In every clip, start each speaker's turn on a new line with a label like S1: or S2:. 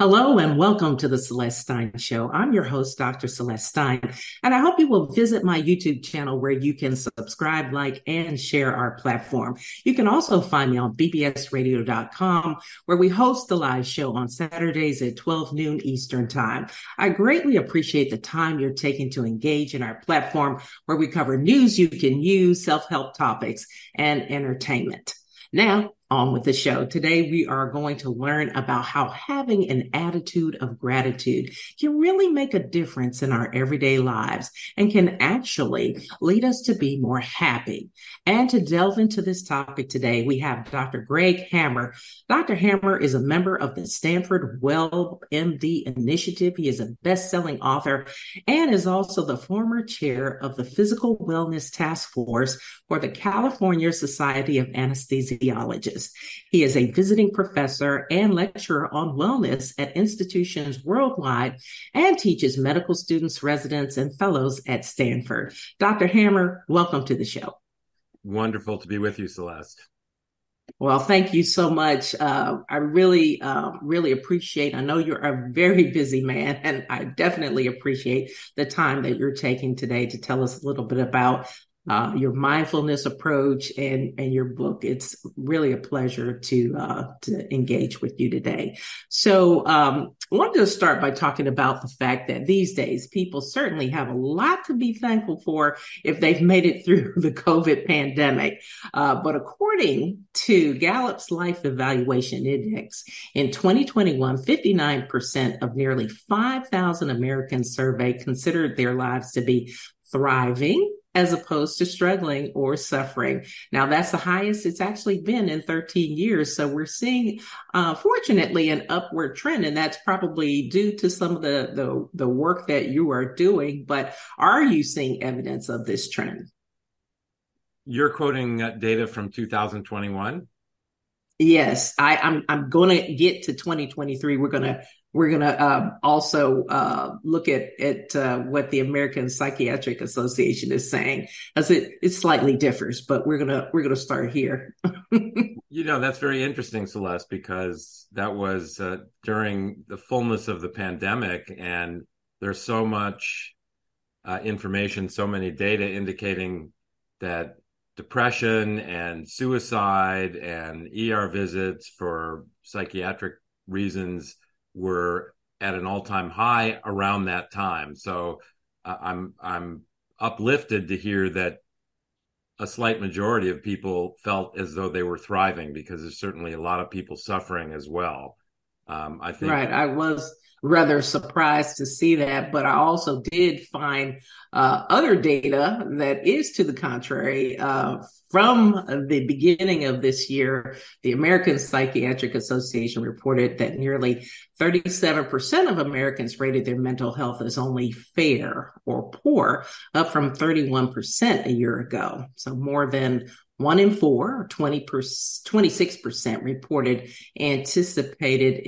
S1: Hello and welcome to the Celeste Stein Show. I'm your host, Dr. Celeste Stein, and I hope you will visit my YouTube channel where you can subscribe, like, and share our platform. You can also find me on bbsradio.com, where we host the live show on Saturdays at 12 noon Eastern Time. I greatly appreciate the time you're taking to engage in our platform, where we cover news you can use, self-help topics, and entertainment. Now, on with the show. Today, we are going to learn about how having an attitude of gratitude can really make a difference in our everyday lives and can actually lead us to be more happy. And to delve into this topic today, we have Dr. Greg Hammer. Dr. Hammer is a member of the Stanford Well MD Initiative. He is a best-selling author and is also the former chair of the Physical Wellness Task Force for the California Society of Anesthesiologists. He is a visiting professor and lecturer on wellness at institutions worldwide and teaches medical students, residents, and fellows at Stanford. Dr. Hammer, welcome to the show.
S2: Wonderful to be with you, Celeste.
S1: Well, thank you so much. I really appreciate, I know you're a very busy man, and I definitely appreciate the time that you're taking today to tell us a little bit about your mindfulness approach and your book. It's really a pleasure to engage with you today. So I wanted to start by talking about the fact that these days people certainly have a lot to be thankful for if they've made it through the COVID pandemic. But according to Gallup's Life Evaluation Index, in 2021, 59% of nearly 5,000 Americans surveyed considered their lives to be thriving as opposed to struggling or suffering. Now, that's the highest it's actually been in 13 years. So we're seeing, fortunately, an upward trend, and that's probably due to some of the work that you are doing. But are you seeing evidence of this trend?
S2: You're quoting data from 2021?
S1: Yes, I'm going to get to 2023. We're gonna also look at what the American Psychiatric Association is saying, as it slightly differs, but we're gonna start here.
S2: That's very interesting, Celeste, because that was during the fullness of the pandemic, and there's so much information, so many data indicating that depression and suicide and ER visits for psychiatric reasons were at an all-time high around that time. So I'm uplifted to hear that a slight majority of people felt as though they were thriving, because there's certainly a lot of people suffering as well. I think
S1: Right. I was rather surprised to see that, but I also did find other data that is to the contrary. From the beginning of this year, the American Psychiatric Association reported that nearly 37% of Americans rated their mental health as only fair or poor, up from 31% a year ago. So more than one in four, or 26% reported anticipated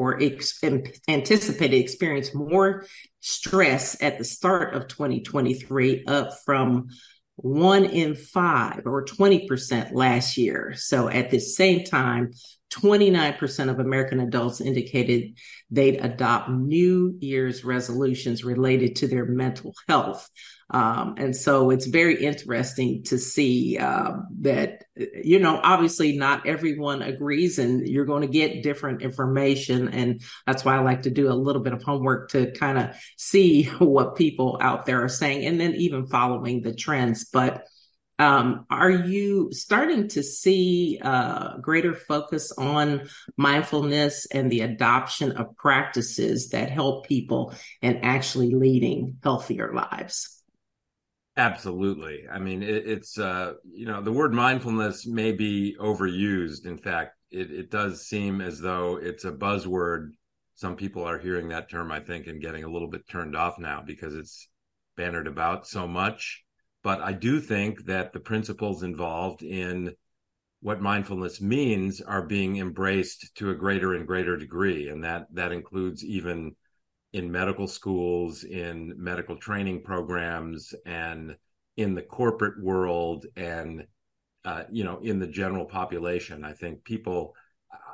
S1: experience more stress at the start of 2023, up from one in five, or 20% last year. So at the same time, 29% of American adults indicated they'd adopt New Year's resolutions related to their mental health. And so it's very interesting to see that, obviously not everyone agrees, and you're going to get different information. And that's why I like to do a little bit of homework to kind of see what people out there are saying, and then even following the trends. But are you starting to see greater focus on mindfulness and the adoption of practices that help people in actually leading healthier lives?
S2: absolutely. I mean, it's the word mindfulness may be overused. In fact, it does seem as though it's a buzzword. Some people are hearing that term, I think, and getting a little bit turned off now because it's bannered about so much. But I do think that the principles involved in what mindfulness means are being embraced to a greater and greater degree. And that includes even in medical schools, in medical training programs, and in the corporate world, and in the general population. I think people,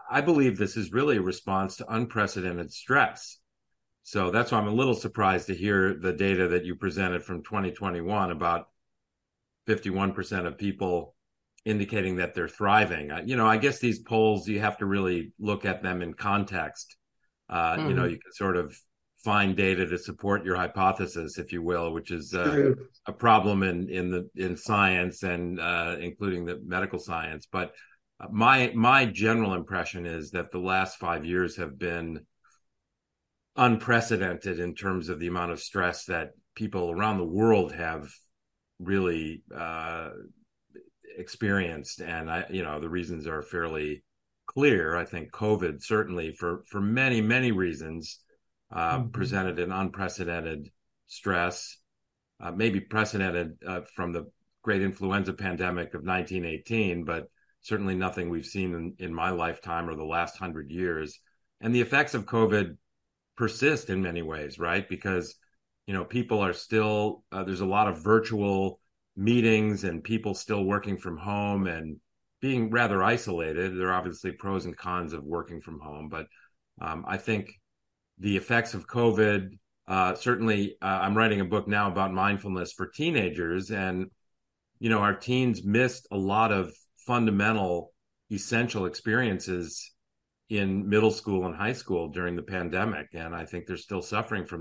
S2: I believe this is really a response to unprecedented stress. So that's why I'm a little surprised to hear the data that you presented from 2021 about 51% of people indicating that they're thriving. I guess these polls, you have to really look at them in context. You can sort of find data to support your hypothesis, if you will, which is a problem in science and including the medical science. But my general impression is that the last 5 years have been unprecedented in terms of the amount of stress that people around the world have really experienced. And the reasons are fairly clear. I think COVID certainly for many, many reasons presented an unprecedented stress, maybe precedented from the great influenza pandemic of 1918, but certainly nothing we've seen in my lifetime or the last 100 years. And the effects of COVID persist in many ways, right? Because, people are still, there's a lot of virtual meetings and people still working from home and being rather isolated. There are obviously pros and cons of working from home, but I think the effects of COVID, certainly I'm writing a book now about mindfulness for teenagers, and, our teens missed a lot of fundamental, essential experiences in middle school and high school during the pandemic. And I think they're still suffering from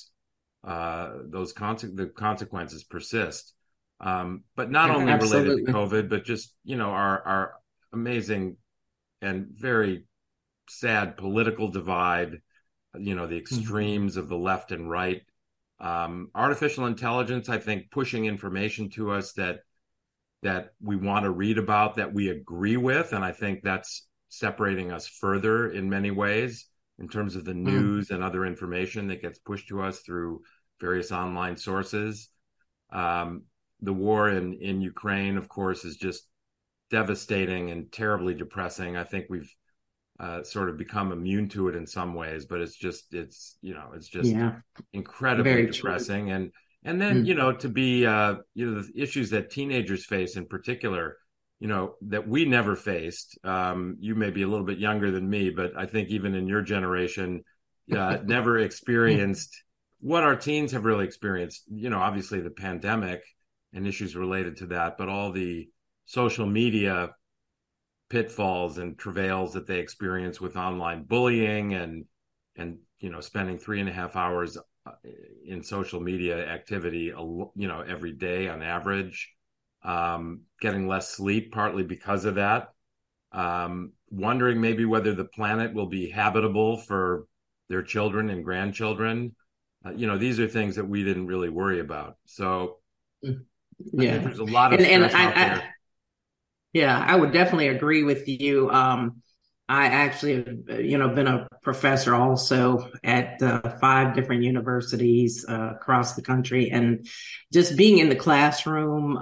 S2: the consequences persist. But not only
S1: Absolutely.
S2: related to COVID, but just, our amazing and very sad political divide, the extremes of the left and right. Artificial intelligence, I think, pushing information to us that we want to read about, that we agree with. And I think that's separating us further in many ways in terms of the news and other information that gets pushed to us through various online sources. The war in Ukraine, of course, is just devastating and terribly depressing. I think we've sort of become immune to it in some ways, but it's just incredibly
S1: Very
S2: depressing. True. And then, to be, the issues that teenagers face in particular, that we never faced. You may be a little bit younger than me, but I think even in your generation, never experienced what our teens have really experienced. Obviously the pandemic and issues related to that, but all the social media pitfalls and travails that they experience with online bullying and spending 3.5 hours in social media activity, every day on average. Getting less sleep partly because of that, wondering maybe whether the planet will be habitable for their children and grandchildren. These are things that we didn't really worry about. So I think there's a lot of stress out there.
S1: I would definitely agree with you. I actually have, been a professor also at 5 different universities across the country, and just being in the classroom,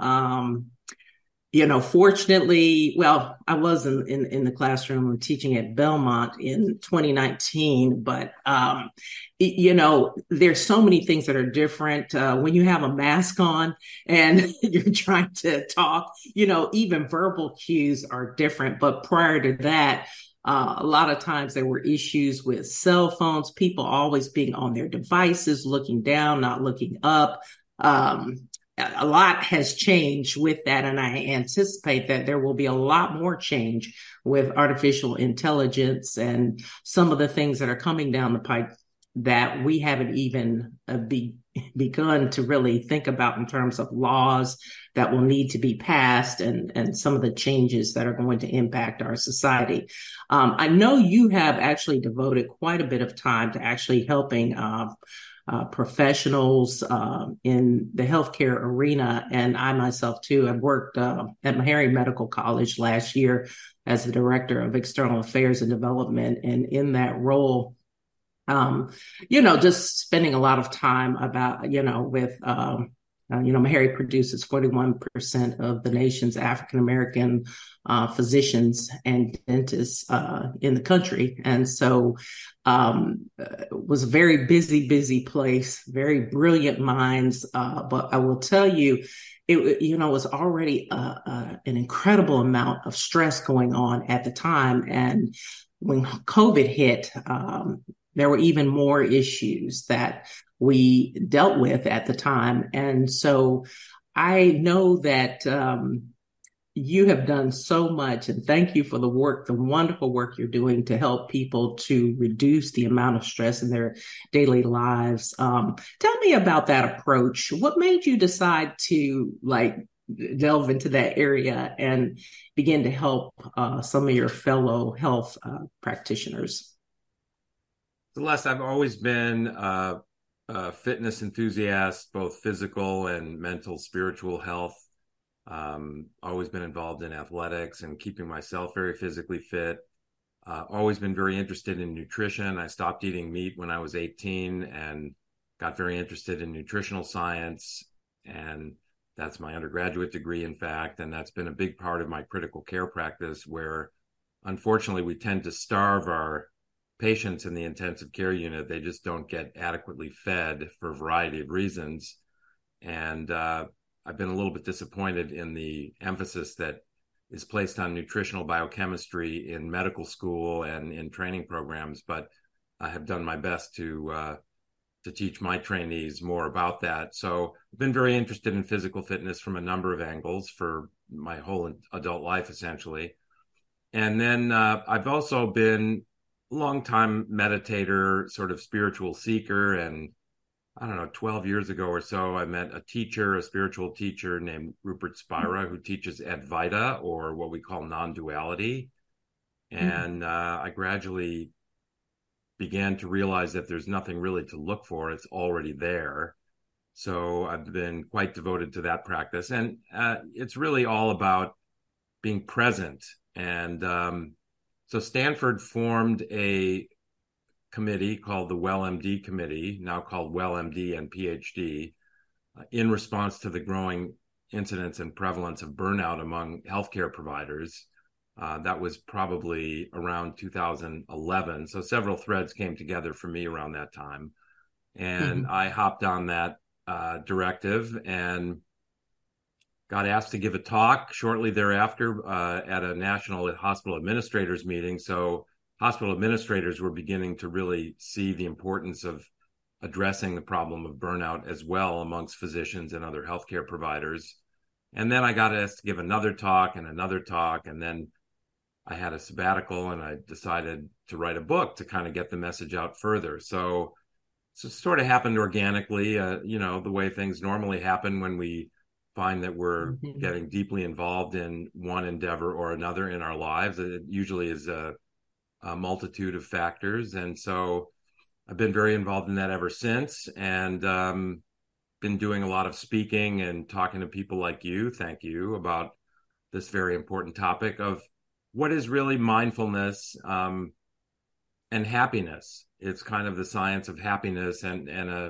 S1: fortunately, I was in the classroom teaching at Belmont in 2019, but, there's so many things that are different when you have a mask on and you're trying to talk, even verbal cues are different. But prior to that, a lot of times there were issues with cell phones, people always being on their devices, looking down, not looking up. A lot has changed with that, and I anticipate that there will be a lot more change with artificial intelligence and some of the things that are coming down the pipe that we haven't even begun to really think about in terms of laws that will need to be passed and some of the changes that are going to impact our society. I know you have actually devoted quite a bit of time to actually helping professionals in the healthcare arena. And I myself too, have worked at Meharry Medical College last year as the Director of External Affairs and Development. And in that role, just spending a lot of time about, with, Meharry produces 41% of the nation's African-American physicians and dentists in the country. And so it was a very busy place, very brilliant minds. But I will tell you, it was already an incredible amount of stress going on at the time. And when COVID hit, there were even more issues that we dealt with at the time. And so I know that you have done so much, and thank you for the work, the wonderful work you're doing to help people to reduce the amount of stress in their daily lives. Tell me about that approach. What made you decide to delve into that area and begin to help some of your fellow health practitioners?
S2: Celeste, I've always been a fitness enthusiast, both physical and mental, spiritual health. Always been involved in athletics and keeping myself very physically fit. Always been very interested in nutrition. I stopped eating meat when I was 18 and got very interested in nutritional science. And that's my undergraduate degree, in fact. And that's been a big part of my critical care practice, where unfortunately we tend to starve our patients in the intensive care unit. They just don't get adequately fed for a variety of reasons. And I've been a little bit disappointed in the emphasis that is placed on nutritional biochemistry in medical school and in training programs, but I have done my best to teach my trainees more about that. So I've been very interested in physical fitness from a number of angles for my whole adult life, essentially. And then I've also been a long-time meditator, sort of spiritual seeker, and I don't know, 12 years ago or so, I met a teacher, a spiritual teacher named Rupert Spira, who teaches Advaita, or what we call non-duality. And I gradually began to realize that there's nothing really to look for. It's already there. So I've been quite devoted to that practice. And it's really all about being present. And so Stanford formed a committee called the WellMD Committee, now called WellMD and PhD, in response to the growing incidence and prevalence of burnout among healthcare providers. That was probably around 2011. So several threads came together for me around that time. And I hopped on that directive and got asked to give a talk shortly thereafter at a national hospital administrators meeting. So hospital administrators were beginning to really see the importance of addressing the problem of burnout as well amongst physicians and other healthcare providers. And then I got asked to give another talk, and then I had a sabbatical, and I decided to write a book to kind of get the message out further. So it sort of happened organically, the way things normally happen when we find that we're getting deeply involved in one endeavor or another in our lives. It usually is a multitude of factors. And so I've been very involved in that ever since, and been doing a lot of speaking and talking to people like you, thank you, about this very important topic of what is really mindfulness and happiness. It's kind of the science of happiness and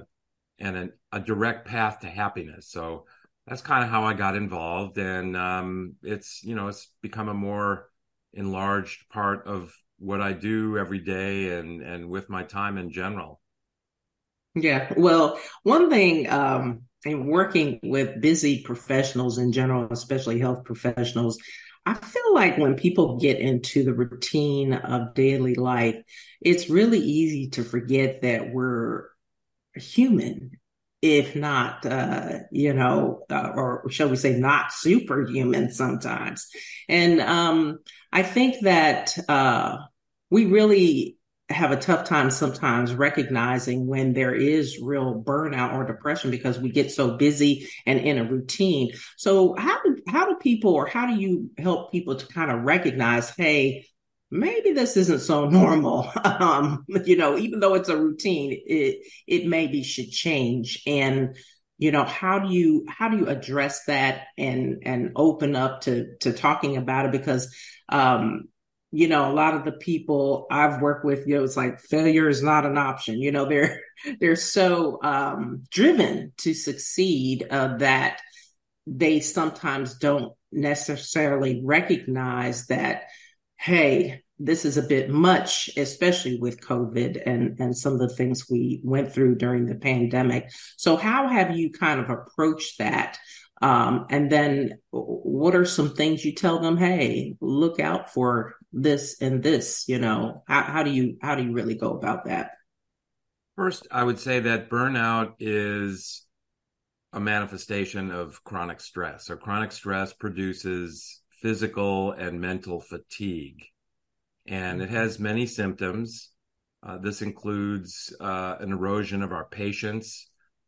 S2: a direct path to happiness. So that's kind of how I got involved. And it's become a more enlarged part of what I do every day and with my time in general.
S1: Yeah, well, one thing in working with busy professionals in general, especially health professionals, I feel like when people get into the routine of daily life, it's really easy to forget that we're human, if not, or shall we say, not superhuman sometimes. And I think that we really have a tough time sometimes recognizing when there is real burnout or depression because we get so busy and in a routine. So how do people, or how do you help people to kind of recognize, hey, maybe this isn't so normal. Even though it's a routine, it maybe should change. And how do you address that and open up to talking about it? Because a lot of the people I've worked with, it's like failure is not an option. They're so driven to succeed that they sometimes don't necessarily recognize that, hey, this is a bit much, especially with COVID and some of the things we went through during the pandemic. So how have you kind of approached that? And then what are some things you tell them, hey, look out for this and this, how do you really go about that?
S2: First, I would say that burnout is a manifestation of chronic stress. So chronic stress produces physical and mental fatigue, and it has many symptoms. This includes an erosion of our patience,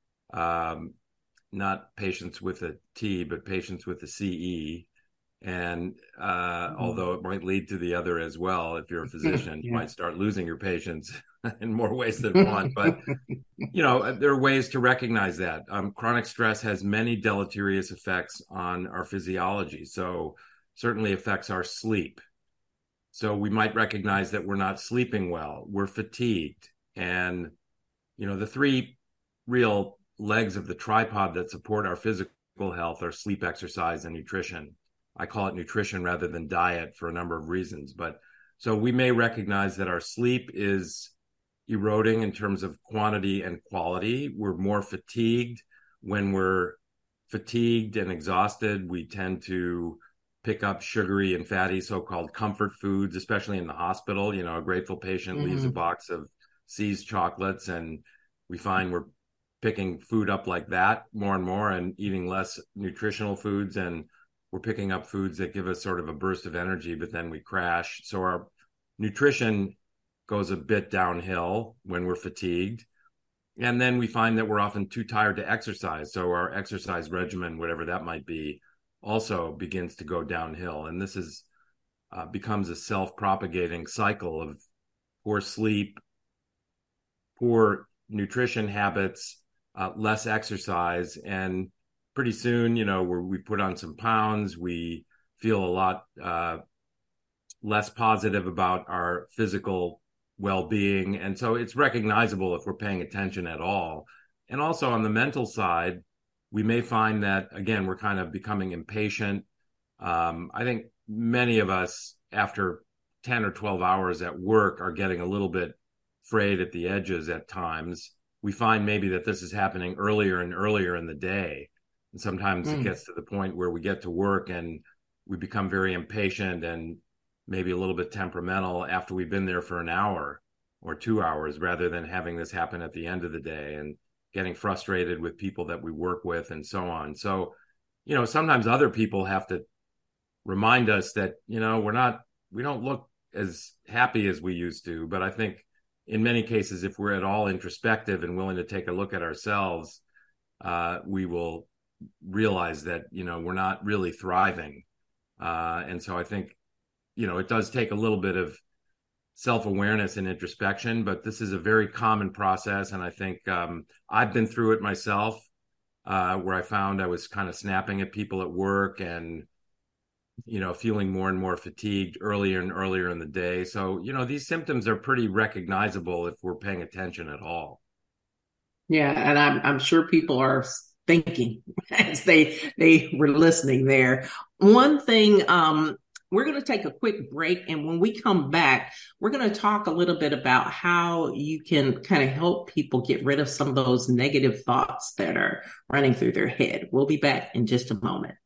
S2: not patients with a T, but patients with a CE. And although it might lead to the other as well, if you're a physician, you might start losing your patients in more ways than one. But there are ways to recognize that. Chronic stress has many deleterious effects on our physiology. So certainly affects our sleep. So we might recognize that we're not sleeping well, we're fatigued. And, the three real legs of the tripod that support our physical health are sleep, exercise, and nutrition. I call it nutrition rather than diet for a number of reasons. But so we may recognize that our sleep is eroding in terms of quantity and quality. We're more fatigued. When we're fatigued and exhausted, we tend to pick up sugary and fatty so-called comfort foods, especially in the hospital. A grateful patient leaves a box of See's chocolates, and we find we're picking food up like that more and more and eating less nutritional foods, and we're picking up foods that give us sort of a burst of energy, but then we crash. So our nutrition goes a bit downhill when we're fatigued. And then we find that we're often too tired to exercise. So our exercise regimen, whatever that might be, also begins to go downhill. And this is becomes a self-propagating cycle of poor sleep, poor nutrition habits, less exercise. And pretty soon, we put on some pounds, we feel a lot less positive about our physical well-being. And so it's recognizable if we're paying attention at all. And also on the mental side, we may find that, again, we're kind of becoming impatient. I think many of us, after 10 or 12 hours at work, are getting a little bit frayed at the edges at times. We find maybe that this is happening earlier and earlier in the day. And sometimes it gets to the point where we get to work and we become very impatient and maybe a little bit temperamental after we've been there for an hour or 2 hours, rather than having this happen at the end of the day and getting frustrated with people that we work with and so on. So, sometimes other people have to remind us that, we don't look as happy as we used to. But I think in many cases, if we're at all introspective and willing to take a look at ourselves, we will realize that, we're not really thriving. And so I think, it does take a little bit of self-awareness and introspection, but this is a very common process. And I think I've been through it myself, where I found I was kind of snapping at people at work and, feeling more and more fatigued earlier and earlier in the day. So, these symptoms are pretty recognizable if we're paying attention at all.
S1: Yeah, and I'm sure people are thinking as they were listening there. One thing, we're going to take a quick break, and when we come back, we're going to talk a little bit about how you can kind of help people get rid of some of those negative thoughts that are running through their head. We'll be back in just a moment.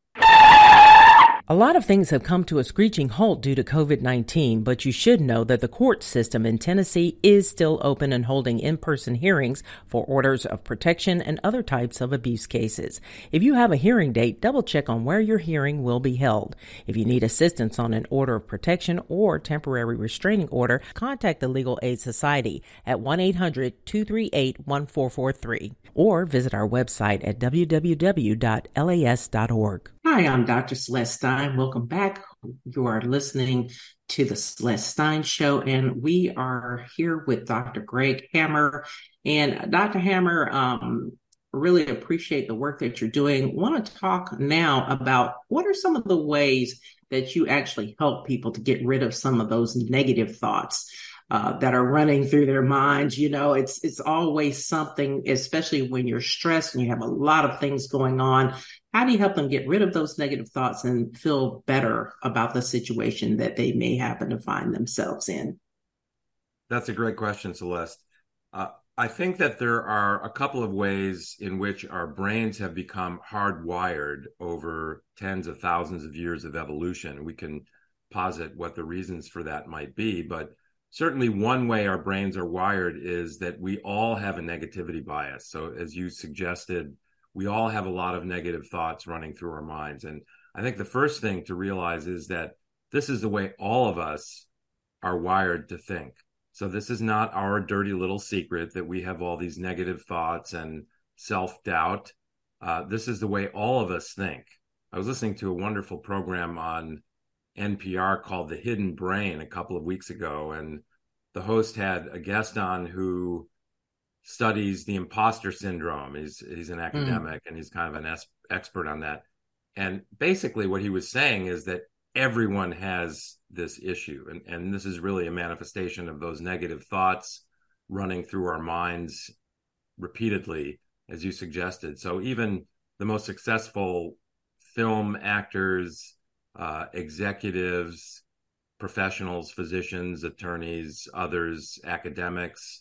S3: A lot of things have come to a screeching halt due to COVID-19, but you should know that the court system in Tennessee is still open and holding in-person hearings for orders of protection and other types of abuse cases. If you have a hearing date, double check on where your hearing will be held. If you need assistance on an order of protection or temporary restraining order, contact the Legal Aid Society at 1-800-238-1443 or visit our website at www.las.org.
S1: Hi, I'm Dr. Celeste Stein. Welcome back. You are listening to the Celeste Stein Show, and we are here with Dr. Greg Hammer. And Dr. Hammer, really appreciate the work that you're doing. Want to talk now about what are some of the ways that you actually help people to get rid of some of those negative thoughts that are running through their minds. It's always something, especially when you're stressed and you have a lot of things going on. How do you help them get rid of those negative thoughts and feel better about the situation that they may happen to find themselves in?
S2: That's a great question, Celeste. I think that there are a couple of ways in which our brains have become hardwired over tens of thousands of years of evolution. We can posit what the reasons for that might be, but certainly one way our brains are wired is that we all have a negativity bias. So as you suggested, we all have a lot of negative thoughts running through our minds. And I think the first thing to realize is that this is the way all of us are wired to think. So this is not our dirty little secret that we have all these negative thoughts and self-doubt. This is the way all of us think. I was listening to a wonderful program on NPR called The Hidden Brain a couple of weeks ago, and the host had a guest on who studies the imposter syndrome. He's an academic and he's kind of an expert on that. And basically what he was saying is that everyone has this issue. And this is really a manifestation of those negative thoughts running through our minds repeatedly, as you suggested. So even the most successful film actors, executives, professionals, physicians, attorneys, others, academics,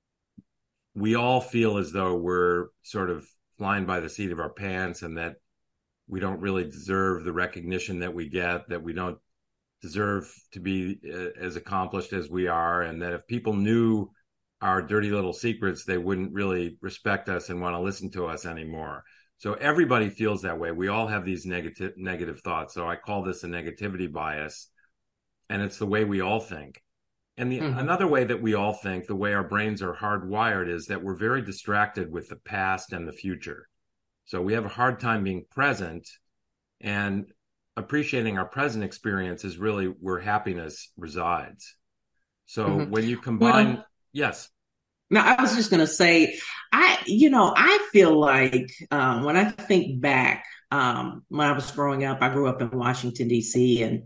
S2: we all feel as though we're sort of flying by the seat of our pants and that we don't really deserve the recognition that we get, that we don't deserve to be as accomplished as we are, and that if people knew our dirty little secrets, they wouldn't really respect us and want to listen to us anymore. So everybody feels that way. We all have these negative thoughts. So I call this a negativity bias, and it's the way we all think. And another way that we all think, the way our brains are hardwired, is that we're very distracted with the past and the future. So we have a hard time being present, and appreciating our present experience is really where happiness resides. So when you combine, yes.
S1: Now, I was just going to say, I feel like when I think back, when I was growing up, I grew up in Washington, D.C., and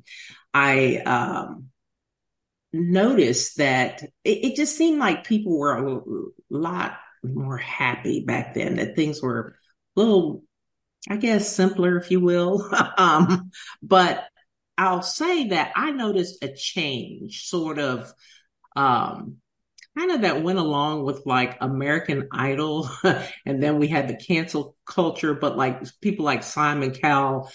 S1: I noticed that it just seemed like people were a lot more happy back then, that things were a little, I guess, simpler, if you will. But I'll say that I noticed a change sort of kind of that went along with like American Idol. And then we had the cancel culture, but like people like Simon Cowell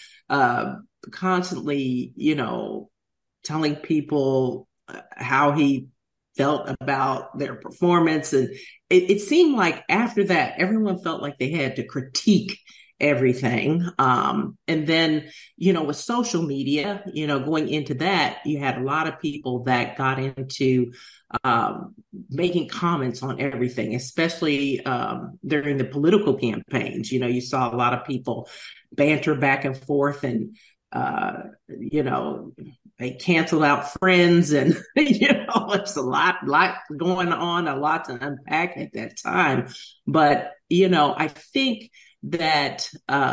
S1: constantly, telling people how he felt about their performance. And it seemed like after that, everyone felt like they had to critique everything. And then, with social media, going into that, you had a lot of people that got into making comments on everything, especially during the political campaigns. You saw a lot of people banter back and forth, and they canceled out Friends, and it's a lot going on, a lot to unpack at that time. But I think that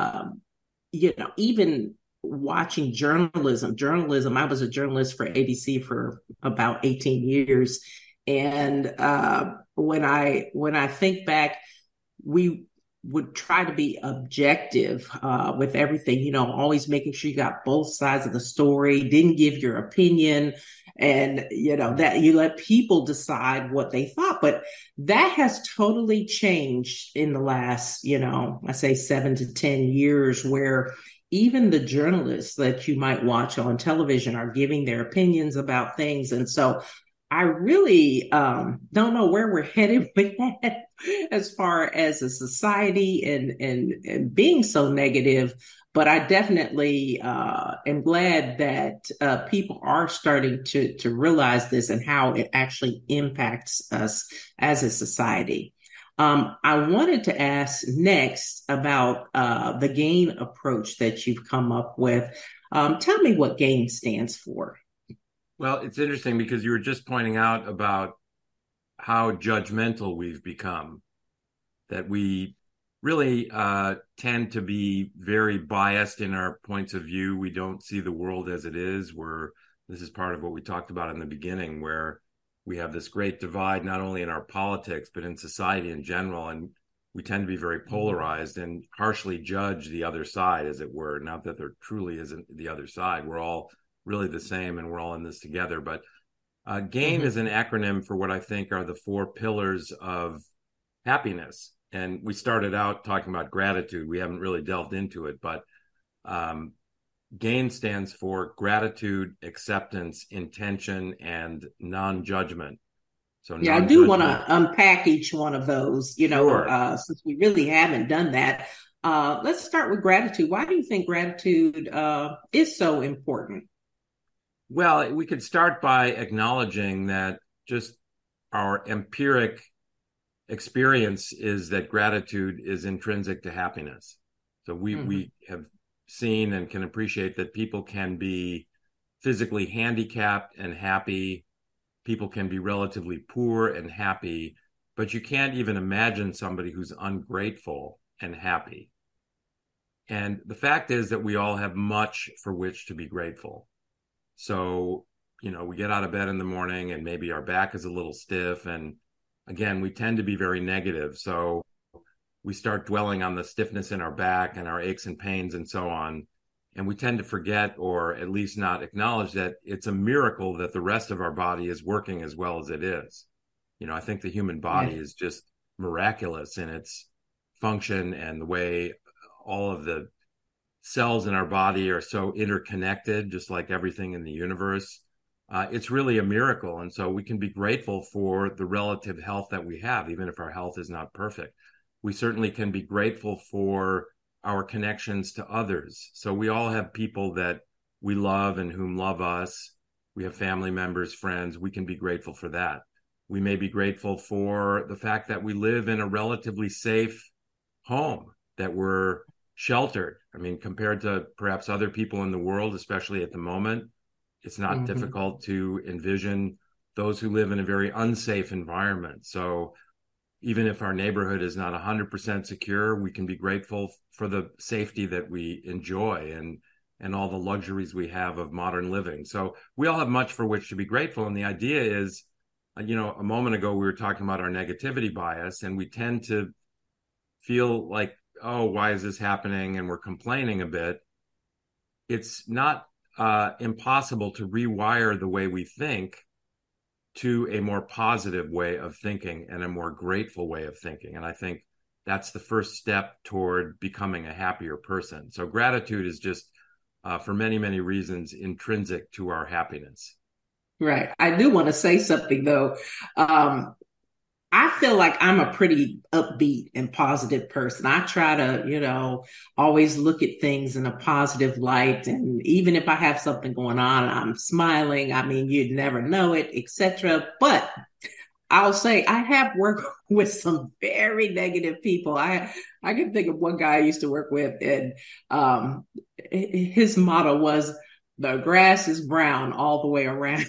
S1: even watching journalism, I was a journalist for ABC for about 18 years, and when I think back, we would try to be objective with everything, always making sure you got both sides of the story, didn't give your opinion, and that you let people decide what they thought. But that has totally changed in the last, I say 7 to 10 years, where even the journalists that you might watch on television are giving their opinions about things. And so I really don't know where we're headed with that as far as a society and being so negative. But I definitely am glad that people are starting to realize this and how it actually impacts us as a society. I wanted to ask next about the GAIN approach that you've come up with. Tell me what GAIN stands for.
S2: Well, it's interesting because you were just pointing out about how judgmental we've become, that we really tend to be very biased in our points of view. We don't see the world as it is. This is part of what we talked about in the beginning, where we have this great divide, not only in our politics, but in society in general. And we tend to be very polarized and harshly judge the other side, as it were. Not that there truly isn't the other side. We're all really the same, and we're all in this together. But GAIN is an acronym for what I think are the 4 pillars of happiness. And we started out talking about gratitude. We haven't really delved into it, but GAIN stands for gratitude, acceptance, intention, and non-judgment. So
S1: Yeah, I do want
S2: non-judgment.
S1: to unpack each one of those,
S2: Sure.
S1: since we really haven't done that. Let's start with gratitude. Why do you think gratitude is so important?
S2: Well, we could start by acknowledging that just our empiric experience is that gratitude is intrinsic to happiness. So we have seen and can appreciate that people can be physically handicapped and happy. People can be relatively poor and happy, but you can't even imagine somebody who's ungrateful and happy. And the fact is that we all have much for which to be grateful. So, we get out of bed in the morning and maybe our back is a little stiff. And again, we tend to be very negative. So we start dwelling on the stiffness in our back and our aches and pains and so on. And we tend to forget, or at least not acknowledge, that it's a miracle that the rest of our body is working as well as it is. I think the human body
S1: Yeah.
S2: is just miraculous in its function and the way all of the cells in our body are so interconnected, just like everything in the universe. It's really a miracle. And so we can be grateful for the relative health that we have, even if our health is not perfect. We certainly can be grateful for our connections to others. So we all have people that we love and whom love us. We have family members, friends. We can be grateful for that. We may be grateful for the fact that we live in a relatively safe home, that we're sheltered. I mean, compared to perhaps other people in the world, especially at the moment, it's not
S1: Hmm.
S2: difficult to envision those who live in a very unsafe environment. So even if our neighborhood is not 100% secure, we can be grateful for the safety that we enjoy and all the luxuries we have of modern living. So we all have much for which to be grateful. And the idea is, a moment ago, we were talking about our negativity bias, and we tend to feel like, oh, why is this happening? And we're complaining a bit. It's not impossible to rewire the way we think to a more positive way of thinking and a more grateful way of thinking. And I think that's the first step toward becoming a happier person. So gratitude is just, for many, many reasons, intrinsic to our happiness.
S1: Right. I do want to say something though. Um, I feel like I'm a pretty upbeat and positive person. I try to, always look at things in a positive light. And even if I have something going on, I'm smiling. I mean, you'd never know it, etc. But I'll say I have worked with some very negative people. I can think of one guy I used to work with, and um, his motto was, "The grass is brown all the way around."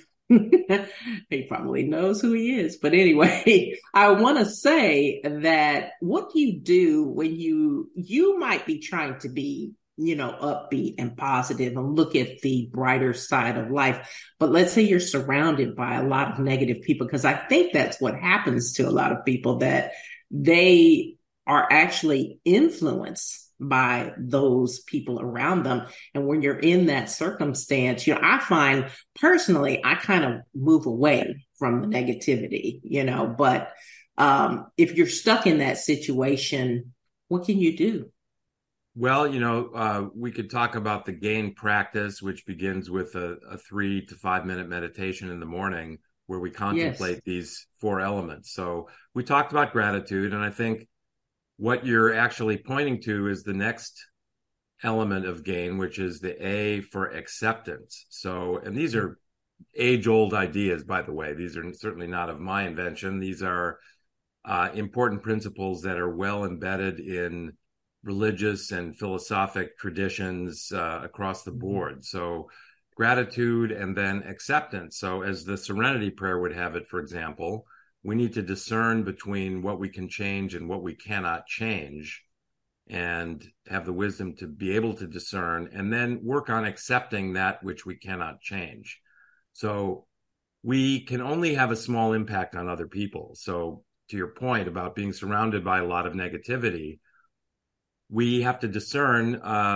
S1: He probably knows who he is, but anyway, I want to say that what you do when you might be trying to be, upbeat and positive and look at the brighter side of life. But let's say you're surrounded by a lot of negative people, because I think that's what happens to a lot of people, that they are actually influenced by those people around them. And when you're in that circumstance, I find personally, I kind of move away from the negativity, but if you're stuck in that situation, what can you do?
S2: Well, we could talk about the GAIN practice, which begins with a 3 to 5 minute meditation in the morning where we
S1: Yes.
S2: contemplate these four elements. So we talked about gratitude, and I think what you're actually pointing to is the next element of GAIN, which is the A for acceptance. So, and these are age-old ideas, by the way. These are certainly not of my invention. These are important principles that are well embedded in religious and philosophic traditions across the board. So gratitude and then acceptance. So as the Serenity Prayer would have it, for example, we need to discern between what we can change and what we cannot change, and have the wisdom to be able to discern, and then work on accepting that which we cannot change. So we can only have a small impact on other people. So to your point about being surrounded by a lot of negativity, we have to discern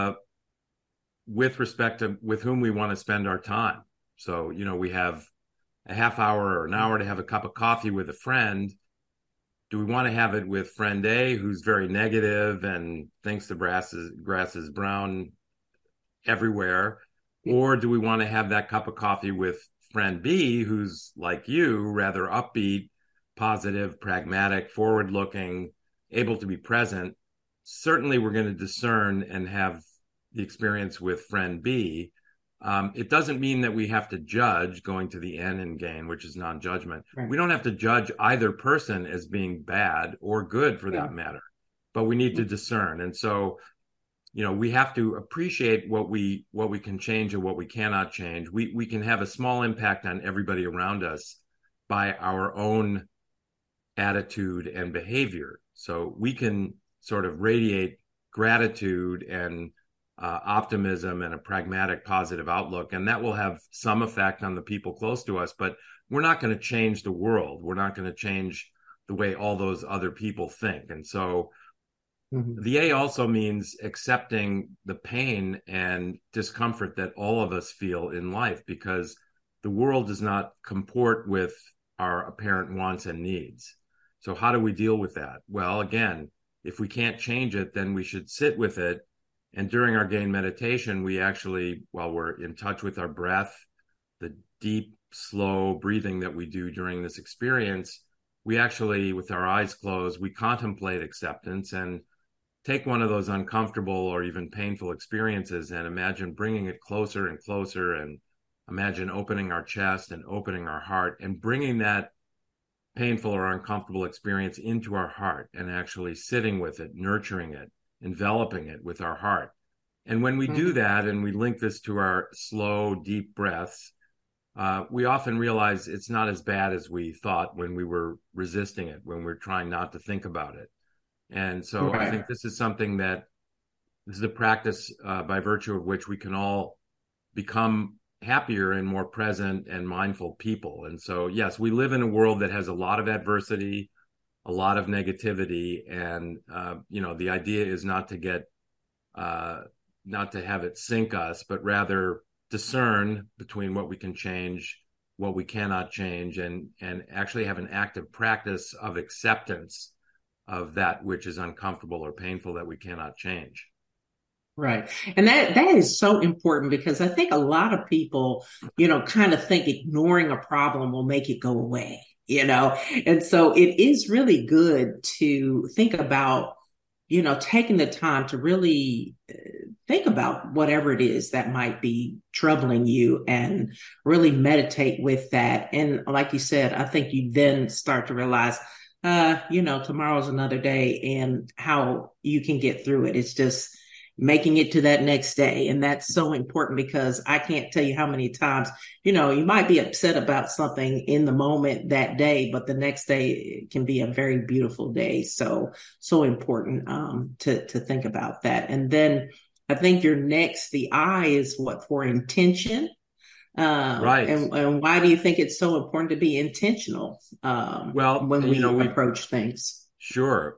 S2: with respect to with whom we want to spend our time. So, we have a half hour or an hour to have a cup of coffee with a friend. Do we want to have it with friend A, who's very negative and thinks the grass is brown everywhere? Or do we want to have that cup of coffee with friend B, who's like you, rather upbeat, positive, pragmatic, forward-looking, able to be present? Certainly, we're going to discern and have the experience with friend B. It doesn't mean that we have to judge, going to the end in gain, which is non-judgment.
S1: Right.
S2: We don't have to judge either person as being bad or good for that matter, but we need to discern. And so, we have to appreciate what we can change and what we cannot change. We can have a small impact on everybody around us by our own attitude and behavior. So we can sort of radiate gratitude and optimism and a pragmatic, positive outlook, and that will have some effect on the people close to us. But we're not going to change the world. We're not going to change the way all those other people think. And so the A also means accepting the pain and discomfort that all of us feel in life, because the world does not comport with our apparent wants and needs. So how do we deal with that? Well, again, if we can't change it, then we should sit with it. And during our gain meditation, we actually, while we're in touch with our breath, the deep, slow breathing that we do during this experience, we actually, with our eyes closed, we contemplate acceptance and take one of those uncomfortable or even painful experiences and imagine bringing it closer and closer, and imagine opening our chest and opening our heart and bringing that painful or uncomfortable experience into our heart and actually sitting with it, nurturing it, enveloping it with our heart. And when we do that, and we link this to our slow, deep breaths, we often realize it's not as bad as we thought when we were resisting it, when we're trying not to think about it. And so I think this is something that this is a practice by virtue of which we can all become happier and more present and mindful people. And so, yes, we live in a world that has a lot of adversity, a lot of negativity. And, the idea is not to have it sink us, but rather discern between what we can change, what we cannot change, and actually have an active practice of acceptance of that which is uncomfortable or painful that we cannot change.
S1: Right. And that is so important, because I think a lot of people, kind of think ignoring a problem will make it go away, and so it is really good to think about, taking the time to really think about whatever it is that might be troubling you and really meditate with that. And like you said, I think you then start to realize, tomorrow's another day, and how you can get through it. It's just making it to that next day. And that's so important, because I can't tell you how many times, you might be upset about something in the moment that day, but the next day can be a very beautiful day. So important to think about that. And then I think the I is what, for intention.
S2: Right.
S1: And why do you think it's so important to be intentional when we approach things?
S2: Sure.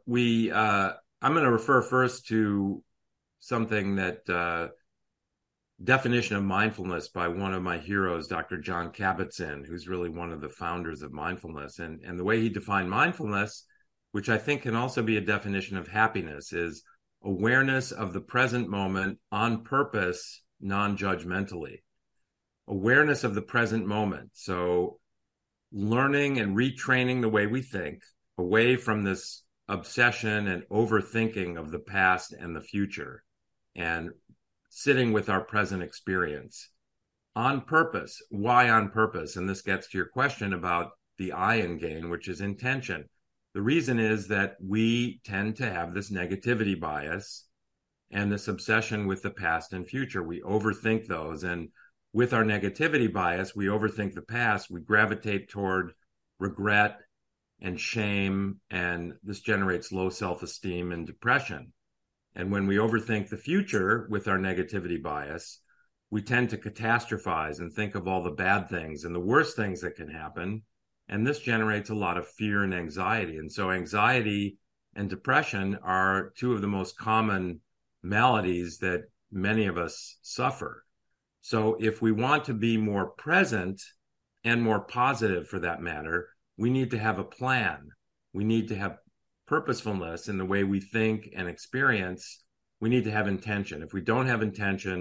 S2: I'm going to refer first to something that definition of mindfulness by one of my heroes, Dr. Jon Kabat-Zinn, who's really one of the founders of mindfulness. And the way he defined mindfulness, which I think can also be a definition of happiness, is awareness of the present moment on purpose, non-judgmentally. Awareness of the present moment. So learning and retraining the way we think away from this obsession and overthinking of the past and the future, and sitting with our present experience on purpose. Why on purpose? And this gets to your question about the I in gain, which is intention. The reason is that we tend to have this negativity bias and this obsession with the past and future. We overthink those. And with our negativity bias, we overthink the past. We gravitate toward regret and shame, and this generates low self-esteem and depression. And when we overthink the future with our negativity bias, we tend to catastrophize and think of all the bad things and the worst things that can happen. And this generates a lot of fear and anxiety. And so anxiety and depression are two of the most common maladies that many of us suffer. So if we want to be more present and more positive, for that matter, we need to have a plan. We need to have purposefulness in the way we think and experience. We need to have intention. If we don't have intention,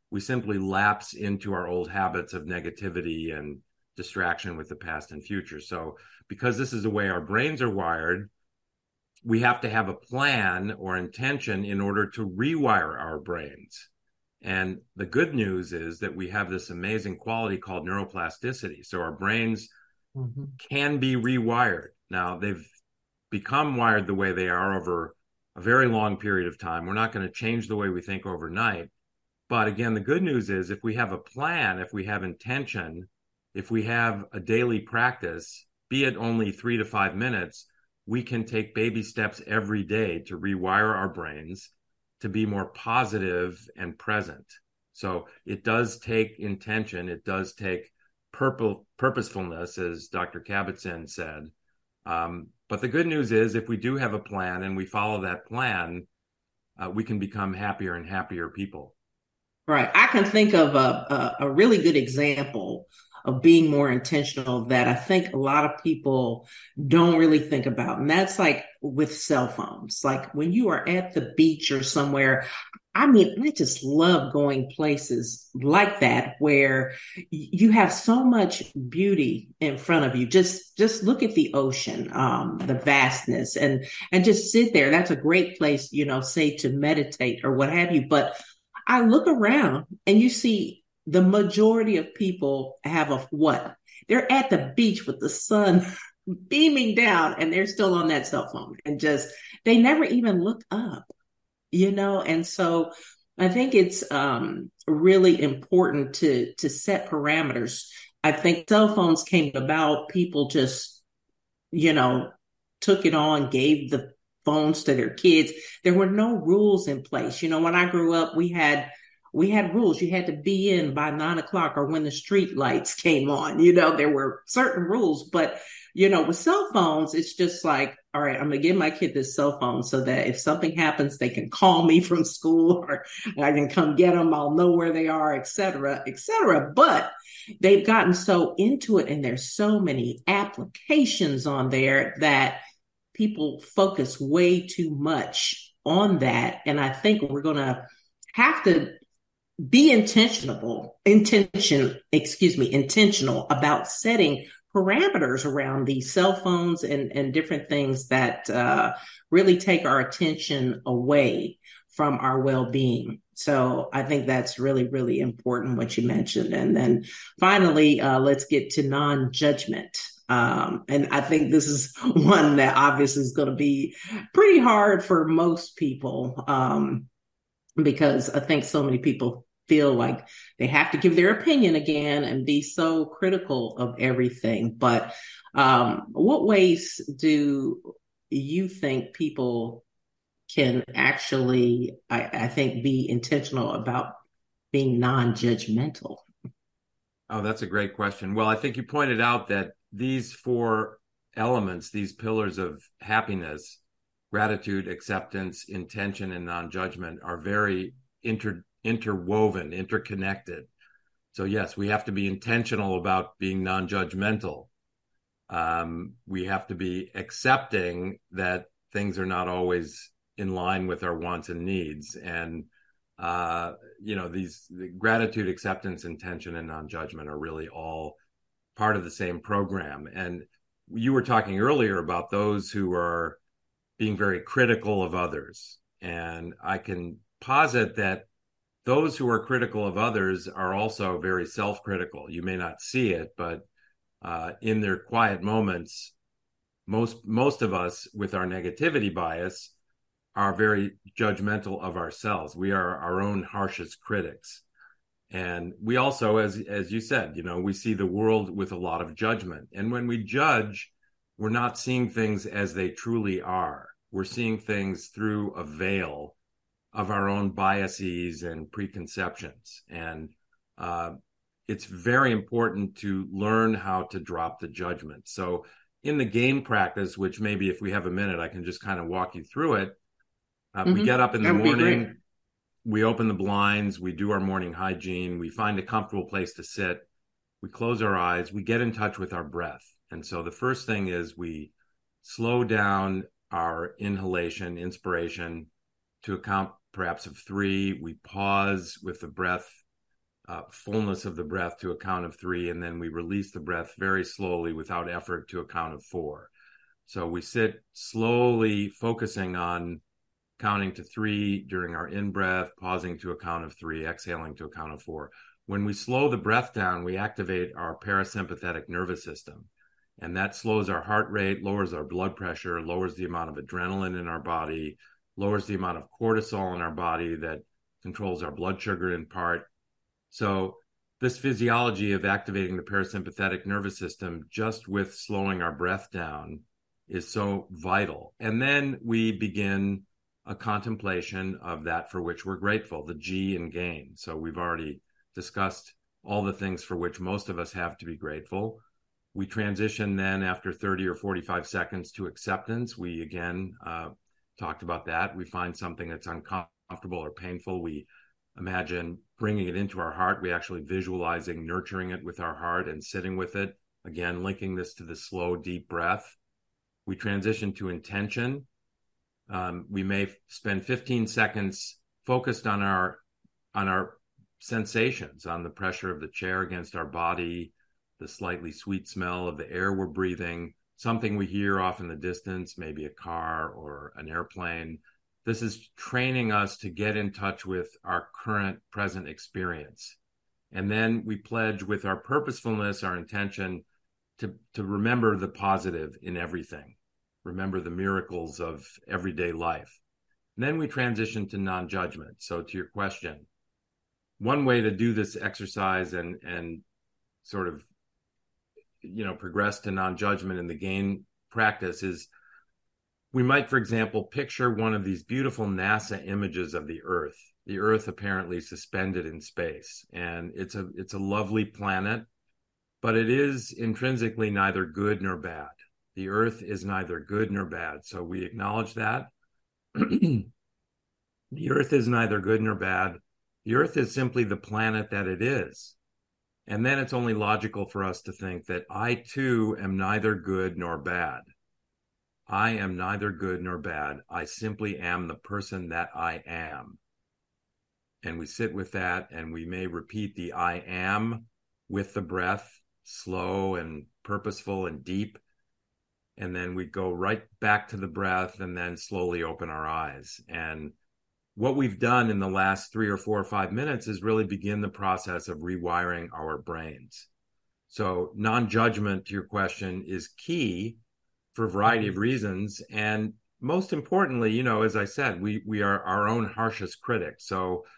S2: we simply lapse into our old habits of negativity and distraction with the past and future. So because this is the way our brains are wired, we have to have a plan or intention in order to rewire our brains. And the good news is that we have this amazing quality called neuroplasticity. So our brains can be rewired. Now, they've become wired the way they are over a very long period of time. We're not going to change the way we think overnight. But again, the good news is if we have a plan, if we have intention, if we have a daily practice, be it only 3 to 5 minutes, we can take baby steps every day to rewire our brains to be more positive and present. So it does take intention. It does take purposefulness, as Dr. Kabat-Zinn said. But the good news is if we do have a plan and we follow that plan, we can become happier and happier people.
S1: Right. I can think of a really good example of being more intentional that I think a lot of people don't really think about. And that's like with cell phones. Like when you are at the beach or somewhere, I mean, I just love going places like that where you have so much beauty in front of you. Just look at the ocean, the vastness, and just sit there. That's a great place, say to meditate or what have you. But I look around and you see the majority of people have what? They're at the beach with the sun beaming down and they're still on that cell phone and they never even look up, and so I think it's really important to set parameters. I think cell phones came about, people just, took it on, gave the phones to their kids. There were no rules in place. When I grew up, we had rules. You had to be in by 9:00 or when the street lights came on. There were certain rules, but with cell phones, it's just like, all right, I'm going to give my kid this cell phone so that if something happens, they can call me from school or I can come get them. I'll know where they are, et cetera, et cetera. But they've gotten so into it and there's so many applications on there that people focus way too much on that. And I think we're going to have to be intentional about setting parameters around these cell phones and different things that really take our attention away from our well-being. So I think that's really, really important what you mentioned. And then finally, let's get to non-judgment. And I think this is one that obviously is going to be pretty hard for most people because I think so many people feel like they have to give their opinion again and be so critical of everything. But what ways do you think people can actually, I think, be intentional about being non-judgmental?
S2: Oh, that's a great question. Well, I think you pointed out that these 4 elements, these pillars of happiness, gratitude, acceptance, intention, and non-judgment are very interwoven, interconnected. So yes, we have to be intentional about being non-judgmental. We have to be accepting that things are not always in line with our wants and needs. And, the gratitude, acceptance, intention, and non-judgment are really all part of the same program. And you were talking earlier about those who are being very critical of others. And I can posit that those who are critical of others are also very self-critical. You may not see it, but in their quiet moments, most of us with our negativity bias are very judgmental of ourselves. We are our own harshest critics. And we also, as you said, we see the world with a lot of judgment. And when we judge, we're not seeing things as they truly are. We're seeing things through a veil of our own biases and preconceptions. And it's very important to learn how to drop the judgment. So in the game practice, which maybe if we have a minute, I can just kind of walk you through it. We get up in the morning, we open the blinds, we do our morning hygiene, we find a comfortable place to sit, we close our eyes, we get in touch with our breath. And so the first thing is we slow down our inspiration to a count perhaps of 3. We pause with the breath fullness of the breath to a count of 3, and then we release the breath very slowly without effort to a count of 4. So we sit slowly focusing on counting to 3 during our in-breath, pausing to a count of 3, exhaling to a count of 4. When we slow the breath down, we activate our parasympathetic nervous system, and that slows our heart rate, lowers our blood pressure, lowers the amount of adrenaline in our body, lowers the amount of cortisol in our body that controls our blood sugar in part. So this physiology of activating the parasympathetic nervous system just with slowing our breath down is so vital. And then we begin a contemplation of that for which we're grateful, the G in gain. So we've already discussed all the things for which most of us have to be grateful. We transition then after 30 or 45 seconds to acceptance. We again talked about that. We find something that's uncomfortable or painful. We imagine bringing it into our heart. We actually visualizing nurturing it with our heart and sitting with it. Again, linking this to the slow, deep breath. We transition to intention. We may spend 15 seconds focused on our sensations, on the pressure of the chair against our body, the slightly sweet smell of the air we're breathing, something we hear off in the distance, maybe a car or an airplane. This is training us to get in touch with our current present experience. And then we pledge with our purposefulness, our intention to remember the positive in everything, remember the miracles of everyday life. And then we transition to non-judgment. So to your question, one way to do this exercise and sort of, progress to non-judgment in the gain practice is we might, for example, picture one of these beautiful NASA images of the Earth apparently suspended in space. And it's a lovely planet, but it is intrinsically neither good nor bad. The Earth is neither good nor bad. So we acknowledge that. The Earth is neither good nor bad. The Earth is simply the planet that it is. And then it's only logical for us to think that I too am neither good nor bad. I am neither good nor bad. I simply am the person that I am. And we sit with that, and we may repeat the I am with the breath, slow and purposeful and deep. And then we go right back to the breath and then slowly open our eyes. And what we've done in the last 3 or 4 or 5 minutes is really begin the process of rewiring our brains. So non-judgment, to your question, is key for a variety of reasons. And most importantly, as I said, we are our own harshest critic. So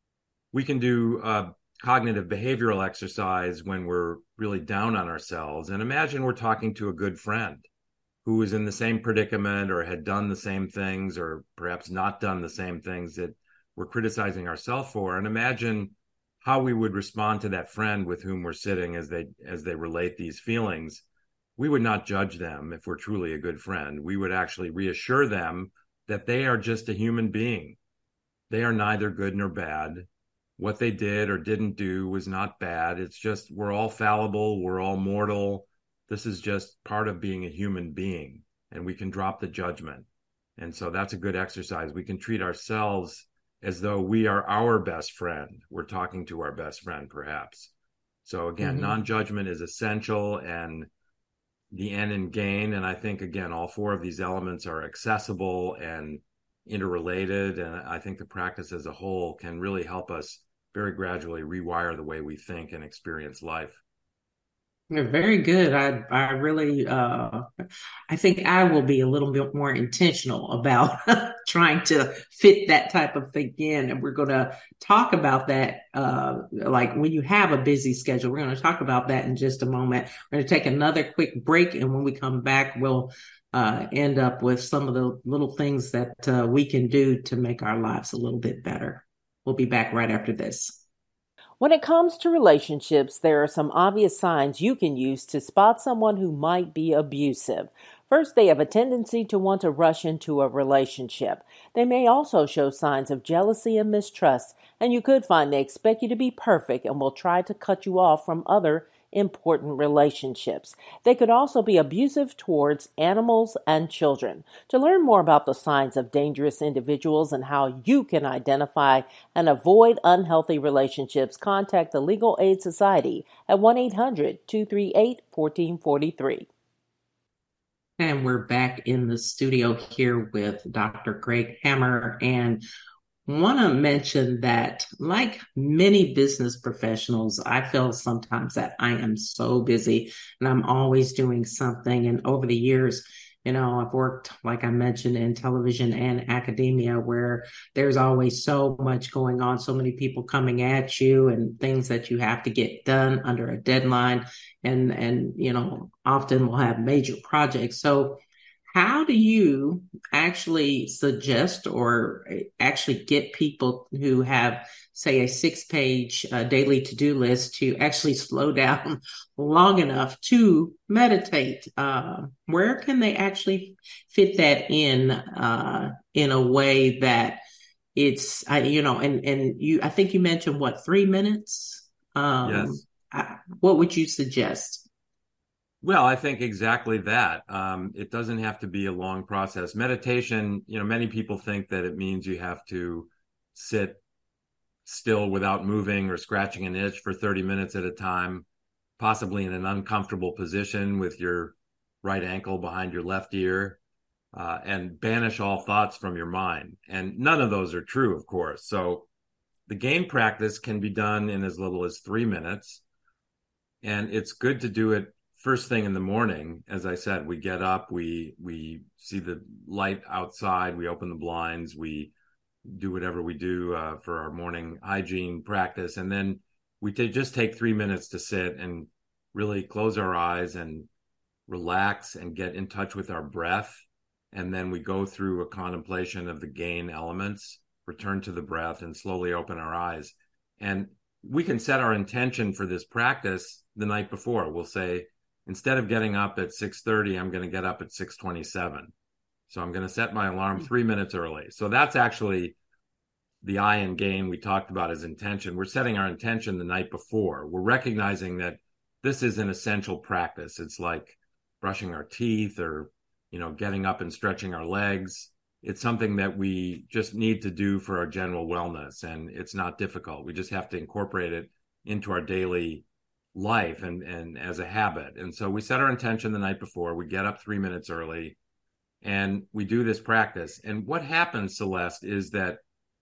S2: we can do cognitive behavioral exercise when we're really down on ourselves. And imagine we're talking to a good friend who was in the same predicament or had done the same things or perhaps not done the same things that we're criticizing ourselves for. And imagine how we would respond to that friend with whom we're sitting as they relate these feelings. We would not judge them if we're truly a good friend. We would actually reassure them that they are just a human being. They are neither good nor bad. What they did or didn't do was not bad. It's just we're all fallible. We're all mortal. This is just part of being a human being, and we can drop the judgment. And so that's a good exercise. We can treat ourselves as though we are our best friend. We're talking to our best friend, perhaps. So again, non-judgment is essential, and the N in gain. And I think, again, all 4 of these elements are accessible and interrelated. And I think the practice as a whole can really help us very gradually rewire the way we think and experience life.
S1: They're very good. I really, I think I will be a little bit more intentional about trying to fit that type of thing in. And we're going to talk about that, like when you have a busy schedule. We're going to talk about that in just a moment. We're going to take another quick break. And when we come back, we'll end up with some of the little things that we can do to make our lives a little bit better. We'll be back right after this.
S3: When it comes to relationships, there are some obvious signs you can use to spot someone who might be abusive. First, they have a tendency to want to rush into a relationship. They may also show signs of jealousy and mistrust, and you could find they expect you to be perfect and will try to cut you off from other important relationships. They could also be abusive towards animals and children. To learn more about the signs of dangerous individuals and how you can identify and avoid unhealthy relationships, contact the Legal Aid Society at 1-800-238-1443.
S1: And we're back in the studio here with Dr. Greg Hammer, and want to mention that, like many business professionals, I feel sometimes that I am so busy and I'm always doing something. And over the years, I've worked, like I mentioned, in television and academia, where there's always so much going on, so many people coming at you and things that you have to get done under a deadline. And often we'll have major projects. So how do you actually suggest or actually get people who have, say, a 6-page daily to-do list to actually slow down long enough to meditate? Where can they actually fit that in a way that it's, and I think you mentioned, 3 minutes?
S2: Yes.
S1: What would you suggest?
S2: Well, I think exactly that. It doesn't have to be a long process. Meditation, many people think that it means you have to sit still without moving or scratching an itch for 30 minutes at a time, possibly in an uncomfortable position with your right ankle behind your left ear, and banish all thoughts from your mind. And none of those are true, of course. So the game practice can be done in as little as 3 minutes. And it's good to do it first thing in the morning. As I said, we get up, we see the light outside, we open the blinds, we do whatever we do for our morning hygiene practice. And then we just take 3 minutes to sit and really close our eyes and relax and get in touch with our breath. And then we go through a contemplation of the gain elements, return to the breath, and slowly open our eyes. And we can set our intention for this practice the night before. We'll say, instead of getting up at 6:30, I'm going to get up at 6:27. So I'm going to set my alarm 3 minutes early. So that's actually the I in gain we talked about as intention. We're setting our intention the night before. We're recognizing that this is an essential practice. It's like brushing our teeth or, getting up and stretching our legs. It's something that we just need to do for our general wellness. And it's not difficult. We just have to incorporate it into our daily life and as a habit. And so we set our intention the night before, we get up 3 minutes early, and we do this practice. And what happens, Celeste, is that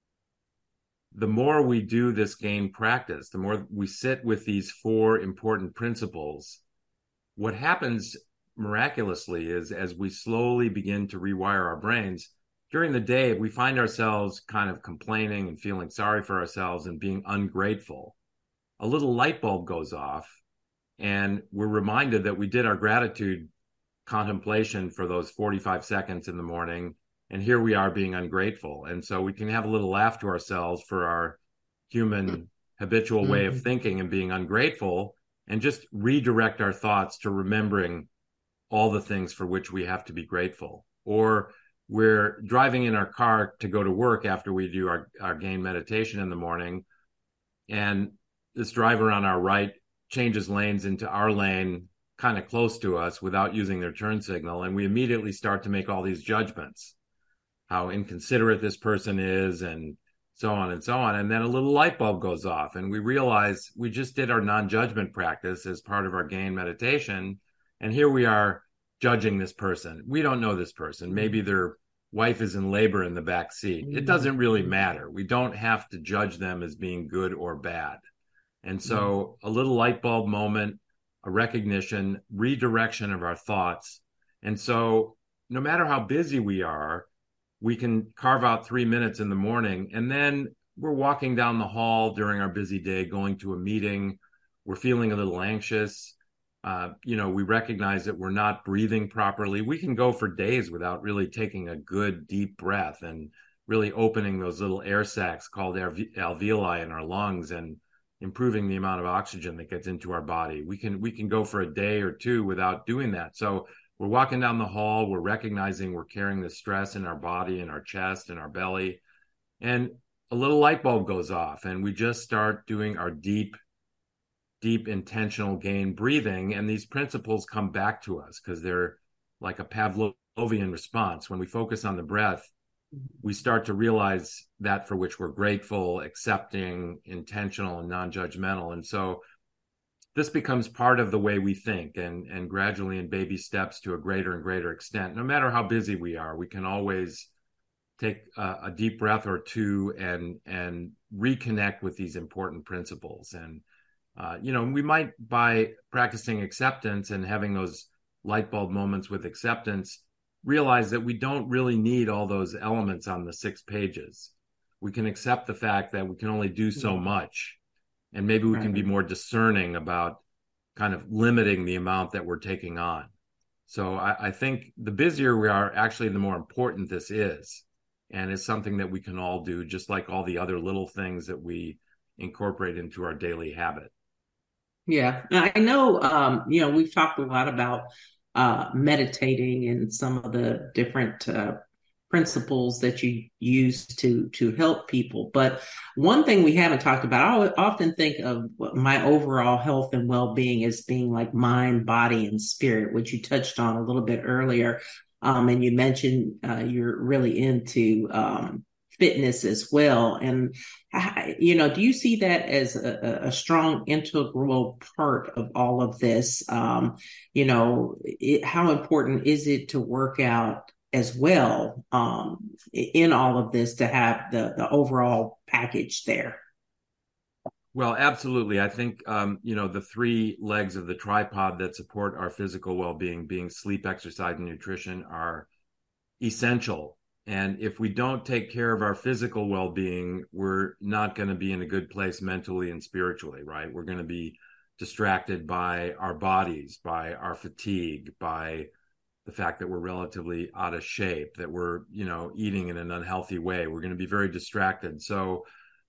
S2: the more we do this game practice, the more we sit with these 4 important principles, what happens miraculously is, as we slowly begin to rewire our brains, during the day, we find ourselves kind of complaining and feeling sorry for ourselves and being ungrateful. A little light bulb goes off, and we're reminded that we did our gratitude contemplation for those 45 seconds in the morning, and here we are being ungrateful. And so we can have a little laugh to ourselves for our human habitual way of thinking and being ungrateful, and just redirect our thoughts to remembering all the things for which we have to be grateful. Or we're driving in our car to go to work after we do our gain meditation in the morning, and this driver on our right changes lanes into our lane kind of close to us without using their turn signal. And we immediately start to make all these judgments, how inconsiderate this person is, and so on and so on. And then a little light bulb goes off, and we realize we just did our non-judgment practice as part of our gain meditation. And here we are judging this person. We don't know this person. Maybe their wife is in labor in the back seat. It doesn't really matter. We don't have to judge them as being good or bad. And so a little light bulb moment, a recognition, redirection of our thoughts. And so no matter how busy we are, we can carve out 3 minutes in the morning, and then we're walking down the hall during our busy day, going to a meeting. We're feeling a little anxious. We recognize that we're not breathing properly. We can go for days without really taking a good deep breath and really opening those little air sacs called alveoli in our lungs and improving the amount of oxygen that gets into our body. We can go for a day or two without doing that. So we're walking down the hall, we're recognizing we're carrying the stress in our body, in our chest, in our belly, and a little light bulb goes off, and we just start doing our deep deep intentional gain breathing. And these principles come back to us because they're like a Pavlovian response. When we focus on the breath, we start to realize that for which we're grateful, accepting, intentional, and non-judgmental. And so this becomes part of the way we think, and gradually in baby steps to a greater and greater extent. No matter how busy we are, we can always take a deep breath or two and reconnect with these important principles. And we might, by practicing acceptance and having those light bulb moments with acceptance, realize that we don't really need all those elements on the 6 pages. We can accept the fact that we can only do so much, and maybe we can be more discerning about kind of limiting the amount that we're taking on. So I think the busier we are, actually, the more important this is. And it's something that we can all do, just like all the other little things that we incorporate into our daily habit.
S1: Yeah. I know, we've talked a lot about meditating and some of the different principles that you use to help people. But one thing we haven't talked about, I often think of my overall health and well-being as being like mind, body, and spirit, which you touched on a little bit earlier. And you mentioned you're really into fitness as well. And, do you see that as a strong integral part of all of this? How important is it to work out as well in all of this to have the overall package there?
S2: Well, absolutely. I think, the 3 legs of the tripod that support our physical well-being, being sleep, exercise, and nutrition, are essential. And if we don't take care of our physical well-being, we're not going to be in a good place mentally and spiritually, right? We're going to be distracted by our bodies, by our fatigue, by the fact that we're relatively out of shape, that we're, eating in an unhealthy way. We're going to be very distracted. So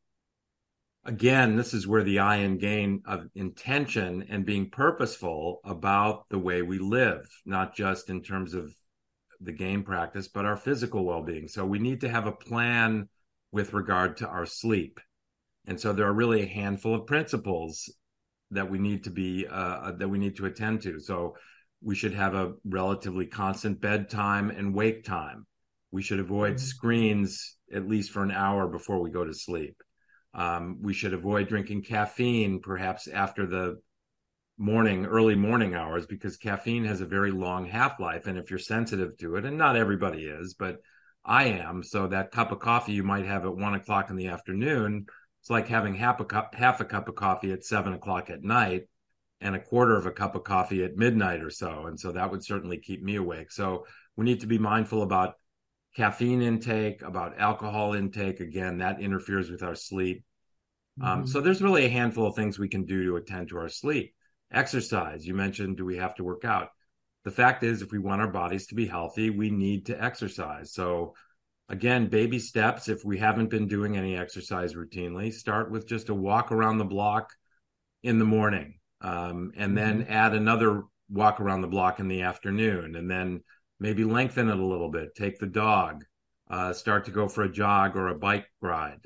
S2: again, this is where the I in gain of intention and being purposeful about the way we live, not just in terms of the game practice, but our physical well-being. So we need to have a plan with regard to our sleep. And so there are really a handful of principles that we need to attend to. So we should have a relatively constant bedtime and wake time. We should avoid screens at least for an hour before we go to sleep. We should avoid drinking caffeine, perhaps after the early morning hours, because caffeine has a very long half-life. And if you're sensitive to it, and not everybody is, but I am, so that cup of coffee you might have at 1:00 in the afternoon, it's like having half a cup of coffee at 7:00 at night and a quarter of a cup of coffee at midnight or so. And so that would certainly keep me awake. So we need to be mindful about caffeine intake, about alcohol intake. Again, that interferes with our sleep. So there's really a handful of things we can do to attend to our sleep. Exercise. You mentioned, do we have to work out? The fact is, if we want our bodies to be healthy, we need to exercise. So again, baby steps. If we haven't been doing any exercise routinely, start with just a walk around the block in the morning, and then add another walk around the block in the afternoon, and then maybe lengthen it a little bit. Take the dog, start to go for a jog or a bike ride.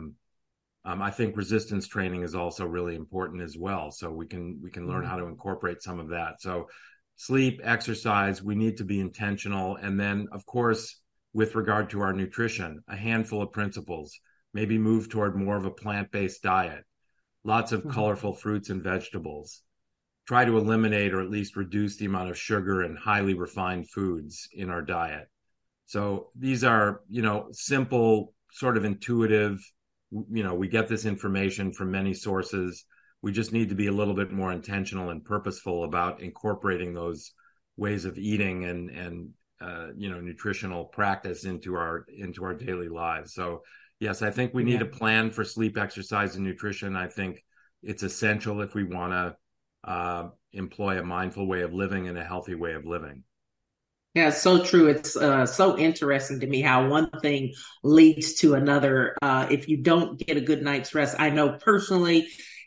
S2: I think resistance training is also really important as well. So we can learn how to incorporate some of that. So sleep, exercise, we need to be intentional. And then, of course, with regard to our nutrition, a handful of principles, maybe move toward more of a plant-based diet, lots of colorful fruits and vegetables. Try to eliminate or at least reduce the amount of sugar and highly refined foods in our diet. So these are, simple, sort of intuitive. We get this information from many sources. We just need to be a little bit more intentional and purposeful about incorporating those ways of eating and nutritional practice into our daily lives. So yes, I think we need a plan for sleep, exercise, and nutrition. I think it's essential if we want to employ a mindful way of living and a healthy way of living.
S1: Yeah, it's so true. It's so interesting to me how one thing leads to another. If you don't get a good night's rest, I know personally,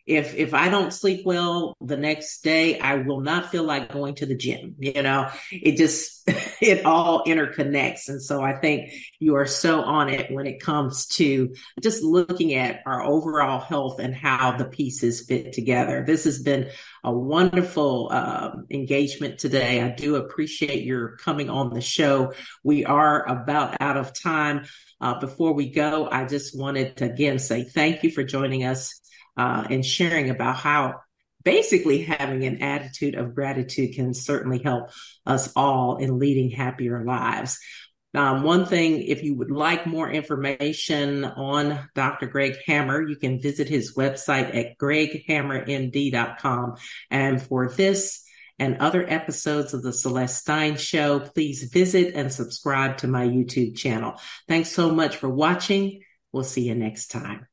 S1: if I don't sleep well the next day, I will not feel like going to the gym. It just, it all interconnects. And so I think you are so on it when it comes to just looking at our overall health and how the pieces fit together. This has been a wonderful engagement today. I do appreciate your coming on the show. We are about out of time. Before we go, I just wanted to again say thank you for joining us and sharing about how basically having an attitude of gratitude can certainly help us all in leading happier lives. One thing, if you would like more information on Dr. Greg Hammer, you can visit his website at greghammermd.com. And for this and other episodes of The Celeste Stein Show, please visit and subscribe to my YouTube channel. Thanks so much for watching. We'll see you next time.